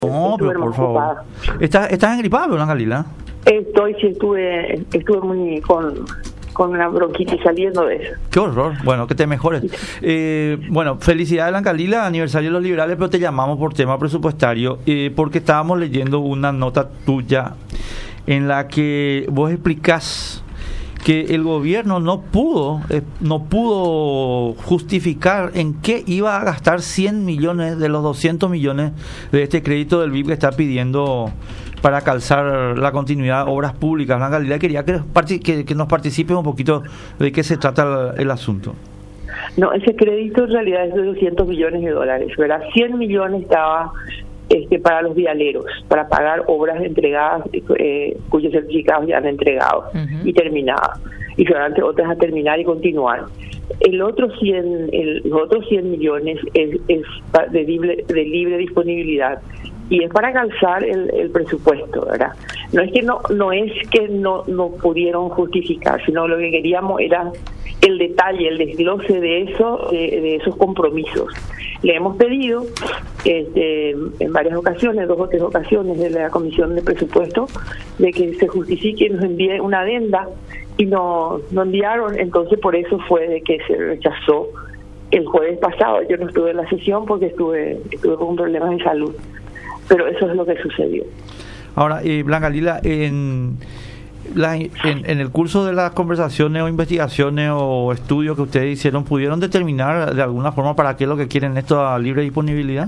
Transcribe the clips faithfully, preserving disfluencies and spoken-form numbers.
No, pero por favor. ¿Estás, ¿Estás engripada, Blanca Lila? Estoy, sí, estuve, estuve muy con, con una bronquitis saliendo de eso. Qué horror. Bueno, que te mejores. Eh, bueno, felicidades, Blanca Lila, aniversario de los liberales, pero te llamamos por tema presupuestario, eh, porque estábamos leyendo una nota tuya en la que vos explicás que el gobierno no pudo eh, no pudo justificar en qué iba a gastar cien millones de los doscientos millones de este crédito del B I P que está pidiendo para calzar la continuidad de obras públicas. Blanca Lila, quería que, que, que nos participe un poquito de qué se trata el, el asunto. No, ese crédito en realidad es de doscientos millones de dólares, ¿verdad? cien millones estaba este, para los vialeros, para pagar obras entregadas, eh, cuyos certificados ya han entregado uh-huh. y terminadas, y solamente otras a terminar y continuar. El otro cien, el, los otros cien millones es, es de, libre, de libre disponibilidad, y es para calzar el, el presupuesto, ¿verdad? No es que no no es que no no pudieron justificar, sino lo que queríamos era el detalle, el desglose de eso, de, de esos compromisos. Le hemos pedido este, en varias ocasiones, dos o tres ocasiones de la Comisión de Presupuesto, de que se justifique y nos envíe una adenda, y no, no enviaron, entonces por eso fue de que se rechazó el jueves pasado. Yo no estuve en la sesión porque estuve, estuve con problemas de salud, pero eso es lo que sucedió. Ahora, eh, Blanca Lila, en... La, en, en el curso de las conversaciones o investigaciones o estudios que ustedes hicieron, ¿pudieron determinar de alguna forma para qué es lo que quieren esto a libre disponibilidad?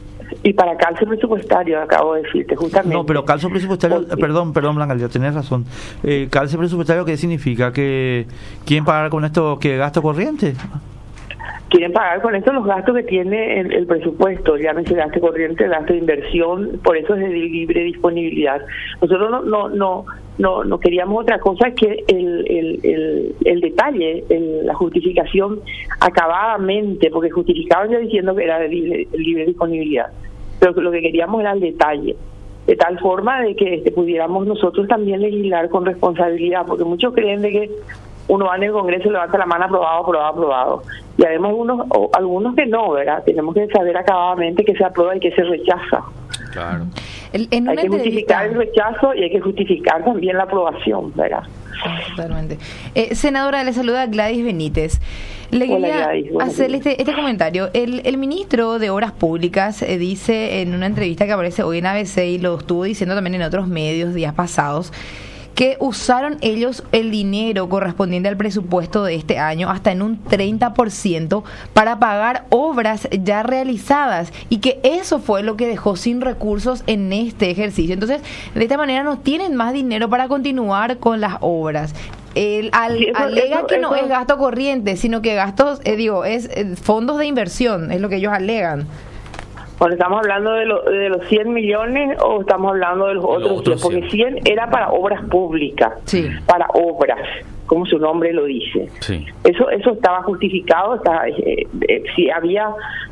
Y para calcio presupuestario, acabo de decirte, justamente. No, pero calcio presupuestario, Porque... perdón, perdón, Blanca, ya tenés razón. Eh, calcio presupuestario, ¿qué significa? ¿Que quieren pagar con esto qué gasto corriente? Quieren pagar con esto los gastos que tiene el, el presupuesto, llámese gasto corriente, gasto de inversión, por eso es de libre disponibilidad. Nosotros no no no no, no queríamos otra cosa que el el, el, el detalle, el, la justificación acabadamente, porque justificaban ya diciendo que era de libre, libre disponibilidad, pero lo que queríamos era el detalle, de tal forma de que este, pudiéramos nosotros también legislar con responsabilidad, porque muchos creen de que uno va en el Congreso y levanta la mano, aprobado, aprobado, aprobado. Y además unos, o algunos que no, ¿verdad? Tenemos que saber acabadamente qué se aprueba y qué se rechaza. Claro. El, en hay que justificar el rechazo y hay que justificar también la aprobación, ¿verdad? Totalmente. Eh, senadora, le saluda Gladys Benítez. Le Hola, quería Gladys, hacerle este, este comentario. El, el ministro de Obras Públicas eh, dice en una entrevista que aparece hoy en A B C y lo estuvo diciendo también en otros medios días pasados, que usaron ellos el dinero correspondiente al presupuesto de este año hasta en un treinta por ciento para pagar obras ya realizadas, y que eso fue lo que dejó sin recursos en este ejercicio. Entonces, de esta manera no tienen más dinero para continuar con las obras. El, al, sí, eso, alega eso, que no eso... es gasto corriente, sino que gastos, eh, digo, es eh, fondos de inversión, es lo que ellos alegan. Bueno, ¿estamos hablando de, lo, de los cien millones o estamos hablando de los otros cien? Porque cien era para obras públicas, sí. para obras, como su nombre lo dice. Sí. Eso eso estaba justificado, estaba, eh, eh, si había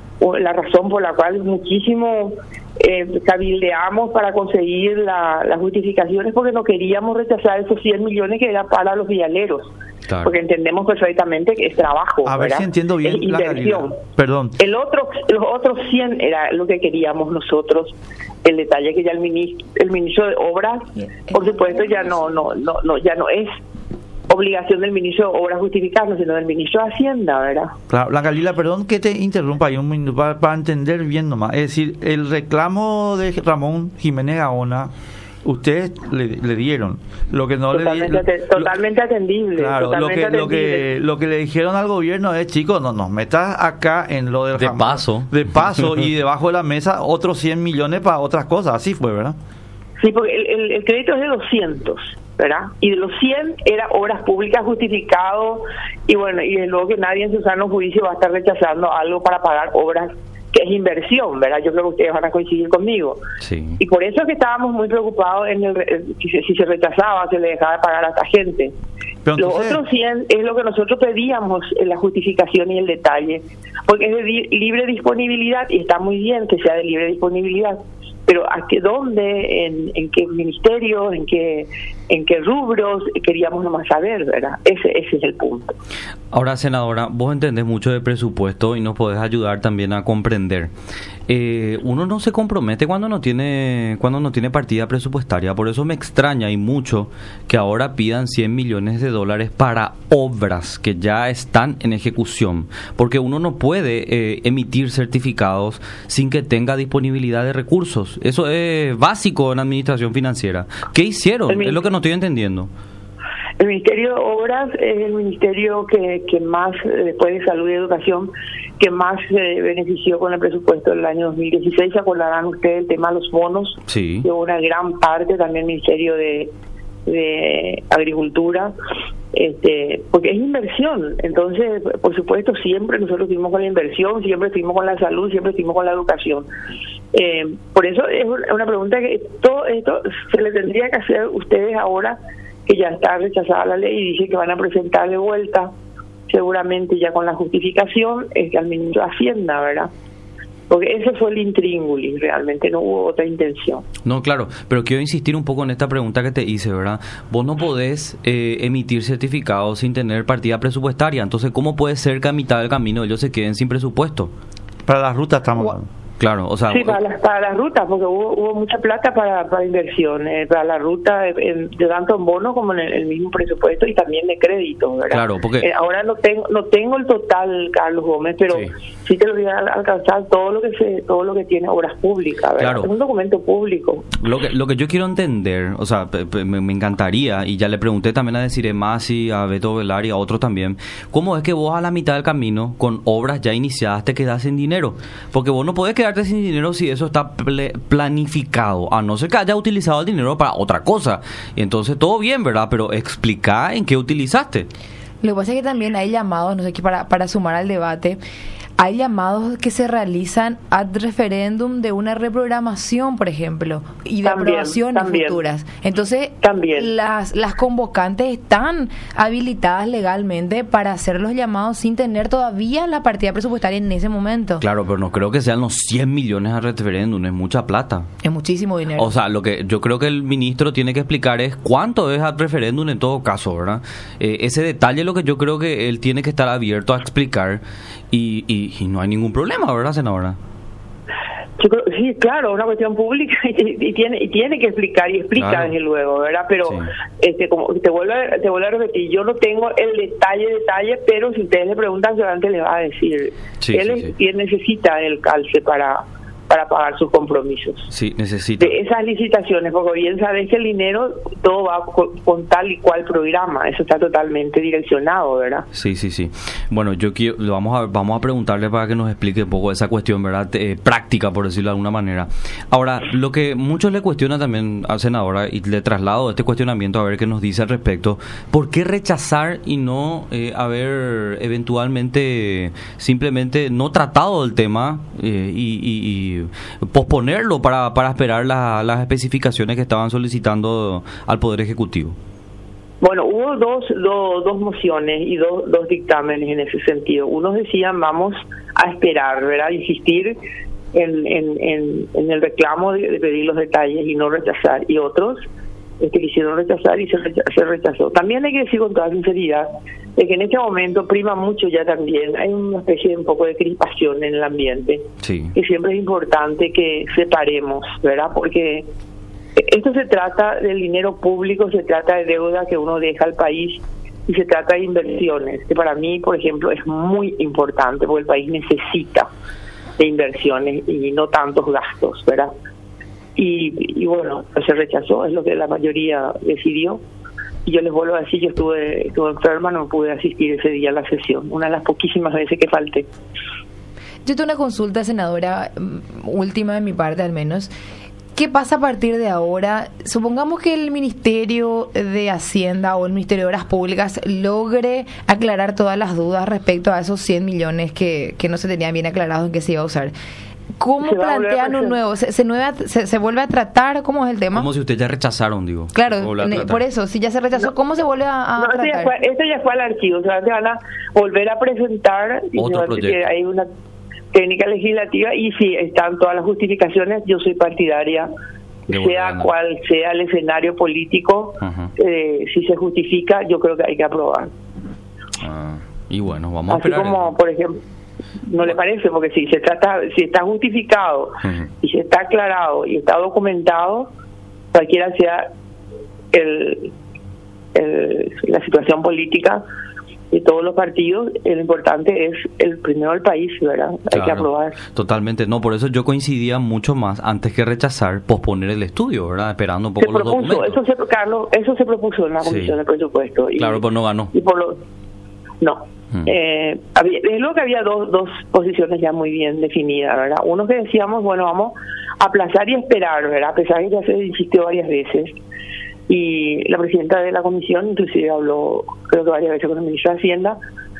la razón por la cual muchísimo eh, cabildeamos para conseguir la, las justificaciones, porque no queríamos rechazar esos cien millones que era para los vialeros. Claro. Porque entendemos perfectamente que es trabajo, a ver, ¿verdad? Si entiendo bien, es inversión. Perdón. El otro, los otros cien era lo que queríamos nosotros. El detalle que ya el ministro, el ministro de Obras, por supuesto, ya no, no, no, no, ya no es obligación del ministro de Obras justificarlo, sino del ministro de Hacienda, ¿verdad? Claro, Blanca Lila, perdón que te interrumpa ahí un minuto para, para entender bien nomás. Es decir, el reclamo de Ramón Jiménez Gaona, ustedes le, le dieron lo que no totalmente le dieron, totalmente atendible, claro, totalmente lo que atendible. lo que lo que le dijeron al gobierno es, chicos, no nos metas acá en lo del de jamón, paso de paso y debajo de la mesa otros cien millones para otras cosas. Así fue, ¿verdad? Sí, porque el, el, el crédito es de doscientos, ¿verdad? Y de los cien era obras públicas justificado, y bueno, y luego que nadie en su sano juicio va a estar rechazando algo para pagar obras que es inversión, ¿verdad? Yo creo que ustedes van a coincidir conmigo. Sí. Y por eso es que estábamos muy preocupados en el, si, se, si se rechazaba, se le dejaba de pagar a esta gente. Pero entonces... Los otros cien es lo que nosotros pedíamos en la justificación y el detalle, porque es de di- libre disponibilidad, y está muy bien que sea de libre disponibilidad, pero ¿a qué dónde? ¿En, en qué ministerio? ¿En qué en qué rubros, queríamos nomás saber, ¿verdad? Ese, ese es el punto. Ahora, senadora, vos entendés mucho de presupuesto y nos podés ayudar también a comprender. Eh, uno no se compromete cuando no tiene cuando no tiene partida presupuestaria, por eso me extraña y mucho que ahora pidan cien millones de dólares para obras que ya están en ejecución, porque uno no puede eh, emitir certificados sin que tenga disponibilidad de recursos. Eso es básico en administración financiera. ¿Qué hicieron? Es lo que no estoy entendiendo. El Ministerio de Obras es el ministerio que, que más, después de Salud y Educación, que más se eh, benefició con el presupuesto del año dos mil dieciséis. ¿Se acordarán ustedes del tema de los bonos? Sí. De una gran parte, también el Ministerio de, de Agricultura, este, porque es inversión. Entonces, por supuesto, siempre nosotros estuvimos con la inversión, siempre estuvimos con la salud, siempre estuvimos con la educación. Eh, por eso es una pregunta que todo esto se le tendría que hacer a ustedes ahora, que ya está rechazada la ley y dice que van a presentar de vuelta, seguramente ya con la justificación, es que al ministro de Hacienda, ¿verdad? Porque ese fue el intríngulis, realmente no hubo otra intención. No, claro, pero quiero insistir un poco en esta pregunta que te hice, ¿verdad? Vos no podés eh, emitir certificados sin tener partida presupuestaria, entonces ¿cómo puede ser que a mitad del camino ellos se queden sin presupuesto? Para las rutas estamos hablando. Claro, o sea... Sí, para las, para las rutas, porque hubo, hubo mucha plata para, para inversión, eh, para la ruta, eh, de tanto en bono como en el, el mismo presupuesto y también de crédito, ¿verdad? Claro, porque... Eh, ahora no tengo no tengo el total, Carlos Gómez, pero sí, sí te lo voy a alcanzar todo lo que se todo lo que tiene obras públicas, ¿verdad? Claro. Es un documento público. Lo que lo que yo quiero entender, o sea, me, me encantaría, y ya le pregunté también a Desiree Masi, a Beto Velar y a otros también, ¿cómo es que vos a la mitad del camino, con obras ya iniciadas, te quedás sin dinero? Porque vos no podés quedarte sin dinero si eso está ple- planificado, a no ser que haya utilizado el dinero para otra cosa. Y entonces todo bien, ¿verdad? Pero explica en qué utilizaste. Lo que pasa es que también hay llamados, no sé qué, para, para sumar al debate, hay llamados que se realizan ad referéndum de una reprogramación, por ejemplo, y de también, aprobaciones también. futuras. Entonces, también. las las convocantes están habilitadas legalmente para hacer los llamados sin tener todavía la partida presupuestaria en ese momento. Claro, pero no creo que sean los cien millones al referéndum, es mucha plata. Es muchísimo dinero. O sea, lo que yo creo que el ministro tiene que explicar es cuánto es al referéndum en todo caso, ¿verdad? Eh, ese detalle es lo que yo creo que él tiene que estar abierto a explicar y, y, y no hay ningún problema, ¿verdad, senadora? Yo creo, sí, claro, una cuestión pública y, y tiene y tiene que explicar y explica, claro, desde luego, ¿verdad? Pero sí, este como te vuelvo a, te vuelvo a repetir, yo no tengo el detalle detalle, pero si ustedes le preguntan seguramente le va a decir. Sí, él, sí, sí. él necesita el calce para para pagar sus compromisos. Sí, necesita. De esas licitaciones, porque bien sabes que el dinero todo va con, con tal y cual programa, eso está totalmente direccionado, ¿verdad? Sí, sí, sí. Bueno, yo quiero, vamos a vamos a preguntarle para que nos explique un poco esa cuestión, ¿verdad? Eh, práctica, por decirlo de alguna manera. Ahora, lo que muchos le cuestionan también al senadora, y le traslado este cuestionamiento a ver qué nos dice al respecto, ¿por qué rechazar y no eh, haber eventualmente simplemente no tratado el tema eh, y, y, y posponerlo para, para esperar la, las especificaciones que estaban solicitando al Poder Ejecutivo? Bueno, hubo dos, dos, dos mociones y dos, dos dictámenes en ese sentido. Unos decían vamos a esperar, ¿verdad? Insistir en, en, en, en el reclamo de, de pedir los detalles y no rechazar. Y otros este, quisieron rechazar y se, recha, se rechazó. También hay que decir con toda sinceridad de que en este momento prima mucho ya también, hay una especie de un poco de crispación en el ambiente, sí, y siempre es importante que separemos, ¿verdad? Porque esto se trata del dinero público, se trata de deuda que uno deja al país y se trata de inversiones, que para mí, por ejemplo, es muy importante porque el país necesita de inversiones y no tantos gastos, ¿verdad? Y, y bueno, pues se rechazó, es lo que la mayoría decidió. Y yo les vuelvo a decir, yo estuve, estuve enferma, no pude asistir ese día a la sesión, una de las poquísimas veces que falté. Yo tengo una consulta, senadora, última de mi parte al menos. ¿Qué pasa a partir de ahora? Supongamos que el Ministerio de Hacienda o el Ministerio de Obras Públicas logre aclarar todas las dudas respecto a esos cien millones que, que no se tenían bien aclarados en qué se iba a usar. ¿Cómo plantean un nuevo? ¿Se, se, nueva, se, ¿Se vuelve a tratar? ¿Cómo es el tema? Como si ustedes ya rechazaron, digo. Claro, por eso, si ya se rechazó, no, ¿cómo se vuelve a, a no, tratar? Esto ya, fue, esto ya fue al archivo, o sea, se van a volver a presentar y otro proyecto. Que hay una técnica legislativa y si están todas las justificaciones, yo soy partidaria sea cual sea el escenario político, uh-huh. eh, si se justifica, yo creo que hay que aprobar. Ah, y bueno, vamos Así a esperar. como, por ejemplo, no le parece, porque si se trata, si está justificado uh-huh. y si está aclarado y está documentado, cualquiera sea el, el la situación política de todos los partidos, lo importante es el primero el país, ¿verdad? Hay claro, que aprobar. Totalmente, no, por eso yo coincidía mucho más antes que rechazar, posponer el estudio, ¿verdad? Esperando un poco se los propuso, documentos. Eso se, Carlos, eso se propuso en la Comisión sí. de Presupuesto. Y, claro, pues no ganó. Y por lo, no. Hmm. Eh, había, desde luego que había dos, dos posiciones ya muy bien definidas, ¿verdad? Uno que decíamos, bueno, vamos a aplazar y esperar, ¿verdad? A pesar de que ya se insistió varias veces. Y la presidenta de la comisión inclusive habló, creo que varias veces con el ministro de Hacienda,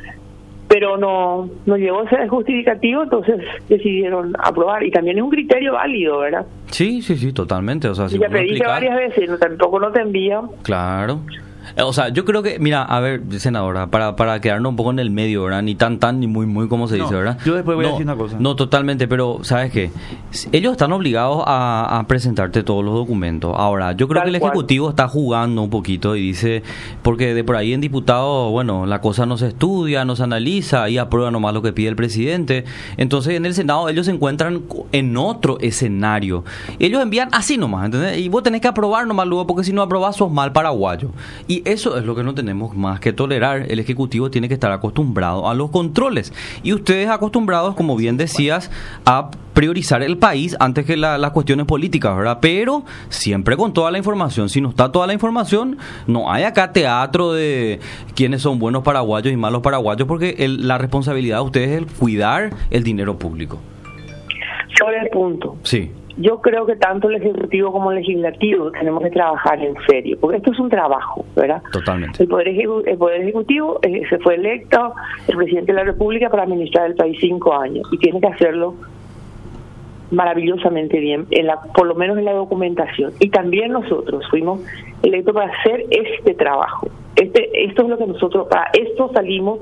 pero no no llegó a ser justificativo, entonces decidieron aprobar. Y también es un criterio válido, ¿verdad? Sí, sí, sí, totalmente. O sea, si y ya pedí explicar... varias veces, no, tampoco no te envía. Claro. O sea, yo creo que, mira, a ver, senadora, para para quedarnos un poco en el medio, ¿verdad? Ni tan tan, ni muy muy, como se no, dice, ¿verdad? Yo después voy no, a decir una cosa. No, totalmente, pero, ¿sabes qué? Ellos están obligados a, a presentarte todos los documentos. Ahora, yo creo Tal que el Ejecutivo cual. está jugando un poquito y dice, porque de por ahí en diputados, bueno, la cosa no se estudia, no se analiza y aprueba nomás lo que pide el presidente. Entonces, en el Senado ellos se encuentran en otro escenario. Ellos envían así nomás, ¿entendés? Y vos tenés que aprobar nomás luego, porque si no aprobás sos mal paraguayo. Y eso es lo que no tenemos más que tolerar. El Ejecutivo tiene que estar acostumbrado a los controles. Y ustedes acostumbrados, como bien decías, a priorizar el país antes que la, las cuestiones políticas, ¿verdad? Pero siempre con toda la información. Si no está toda la información, no hay acá teatro de quiénes son buenos paraguayos y malos paraguayos, porque el, la responsabilidad de ustedes es el cuidar el dinero público. Sobre el punto. Sí. Yo creo que tanto el Ejecutivo como el Legislativo tenemos que trabajar en serio, porque esto es un trabajo, ¿verdad? Totalmente. El Poder, Ejecu- el poder Ejecutivo eh, se fue electo el Presidente de la República para administrar el país cinco años y tiene que hacerlo maravillosamente bien, en la, por lo menos en la documentación. Y también nosotros fuimos electos para hacer este trabajo. Este, esto es lo que nosotros, para esto salimos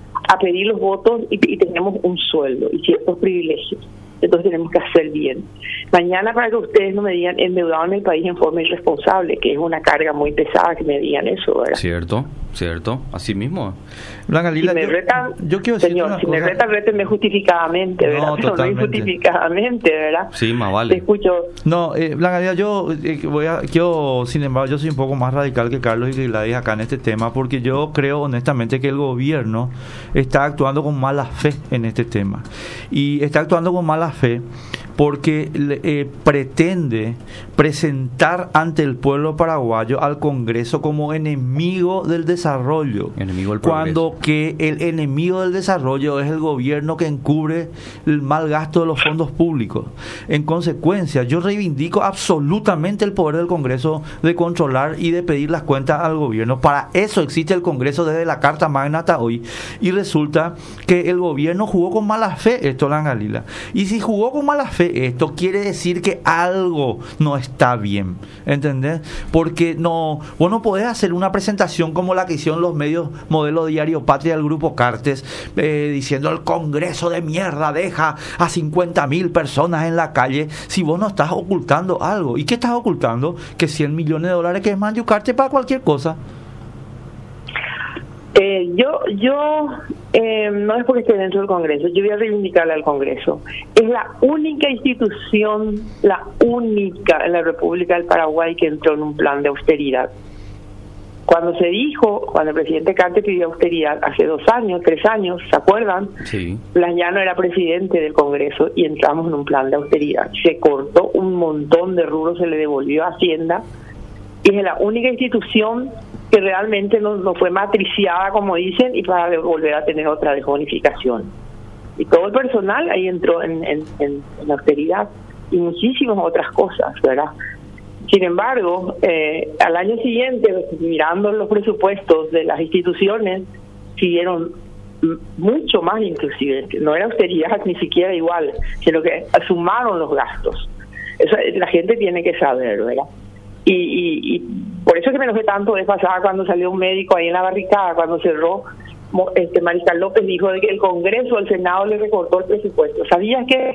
a pedir los votos y, y tenemos un sueldo y ciertos privilegios. Entonces tenemos que hacer bien. Mañana, para que ustedes no me digan endeudado en el país en forma irresponsable, que es una carga muy pesada que me digan eso, ¿verdad? Cierto, cierto, así mismo. Blanca Lila, si me yo, retan, yo quiero decir señor, una si cosa. me retan, rétenme justificadamente, ¿verdad? No, Pero totalmente. no injustificadamente, ¿verdad? Sí, más vale. Te escucho. No, eh, Blanca Lila, yo eh, voy a, quiero, sin embargo, yo soy un poco más radical que Carlos y Gladys acá en este tema, porque yo creo honestamente que el gobierno está actuando con mala fe en este tema. Y está actuando con mala fe porque eh, pretende presentar ante el pueblo paraguayo al Congreso como enemigo del desarrollo, enemigo del cuando que el enemigo del desarrollo es el gobierno que encubre el mal gasto de los fondos públicos. En consecuencia, yo reivindico absolutamente el poder del Congreso de controlar y de pedir las cuentas al gobierno. Para eso existe el Congreso desde la Carta Magna hasta hoy, y resulta que el gobierno jugó con mala fe esto, Blanca Lila, y si jugó con mala fe esto, quiere decir que algo no está bien, ¿entendés? Porque no, vos no podés hacer una presentación como la que hicieron los medios modelo Diario Patria del Grupo Cartes, eh, diciendo el Congreso de mierda deja a cincuenta mil personas en la calle, si vos no estás ocultando algo. ¿Y qué estás ocultando? Que cien millones de dólares que es Mayucarte para cualquier cosa. Eh, yo, yo eh, no es porque esté dentro del Congreso, yo voy a reivindicarle al Congreso. Es la única institución, la única en la República del Paraguay que entró en un plan de austeridad. Cuando se dijo, cuando el presidente Cartes pidió austeridad hace dos años, tres años, ¿se acuerdan? Sí. Blas Llano era presidente del Congreso y entramos en un plan de austeridad. Se cortó un montón de rubros, se le devolvió a Hacienda y es la única institución que realmente no, no fue matriciada, como dicen, y para volver a tener otra desbonificación. Y todo el personal ahí entró en, en, en, en austeridad y muchísimas otras cosas, ¿verdad? Sin embargo, eh, al año siguiente, mirando los presupuestos de las instituciones, siguieron mucho más inclusive. No era austeridad ni siquiera igual, sino que sumaron los gastos. Eso la gente tiene que saber, ¿verdad? Y, y, y por eso es que me enojé tanto de pasada cuando salió un médico ahí en la barricada, cuando cerró, este Mariscal López dijo de que el Congreso, el Senado le recortó el presupuesto. ¿Sabías que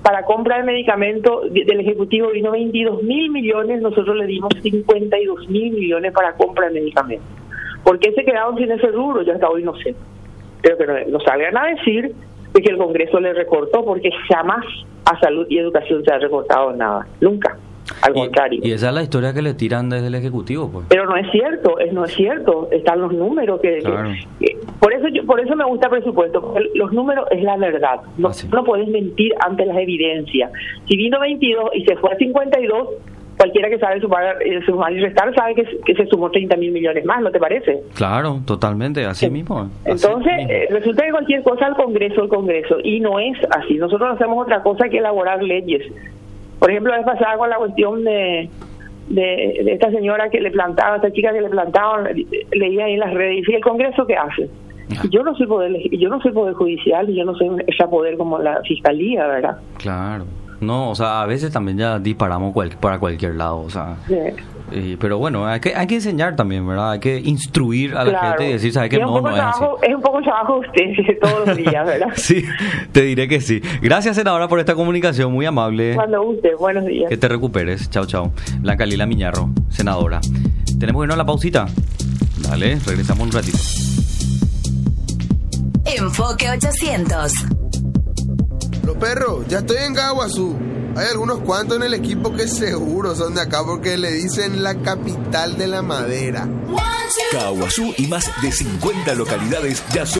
para compra de medicamentos del Ejecutivo vino veintidós mil millones, nosotros le dimos cincuenta y dos mil millones para compra de medicamentos. ¿Por qué se quedaron sin ese rubro? Yo hasta hoy no sé. Pero que no, no salgan a decir de que el Congreso le recortó, porque jamás a salud y educación se ha recortado nada, nunca. Al contrario. Y, y esa es la historia que le tiran desde el Ejecutivo, pues. Pero no es cierto, es no es cierto. Están los números que, claro. que, que por eso yo, por eso me gusta el presupuesto. Los números es la verdad. No, ah, sí. no puedes mentir ante las evidencias. Si vino veintidós y se fue a cincuenta y dos, cualquiera que sabe sumar, eh, sumar y restar sabe que, que se sumó treinta mil millones más, ¿no te parece? Claro, totalmente, así sí. mismo. Así Entonces, mismo. Eh, resulta que cualquier cosa al Congreso, el Congreso, y no es así. Nosotros no hacemos otra cosa que elaborar leyes. Por ejemplo, la vez pasada con la cuestión de, de, de esta señora que le plantaba, esta chica que le plantaban, leía ahí en las redes, y dice, ¿el Congreso qué hace? Y yo no soy poder, yo no soy poder judicial, y yo no soy ese poder como la Fiscalía, ¿verdad? Claro. No, o sea, a veces también ya disparamos cual, para cualquier lado, o sea. Sí. Eh, pero bueno, hay que hay que enseñar también, ¿verdad? Hay que instruir a la claro. gente y decir, ¿sabes qué? No, no es trabajo, así. Es un poco trabajo de ustedes todos los días, ¿verdad? Sí, te diré que sí. Gracias, senadora, por esta comunicación, muy amable. Cuando guste, buenos días. Que te recuperes. Chao, chao. Blanca Lila Miñarro, senadora. ¿Tenemos que irnos a la pausita? Dale, regresamos un ratito. Enfoque ochocientos. Los perros, ya estoy en Caguazú. Hay algunos cuantos en el equipo que seguro son de acá porque le dicen la capital de la madera. Caguazú y más de cincuenta localidades ya son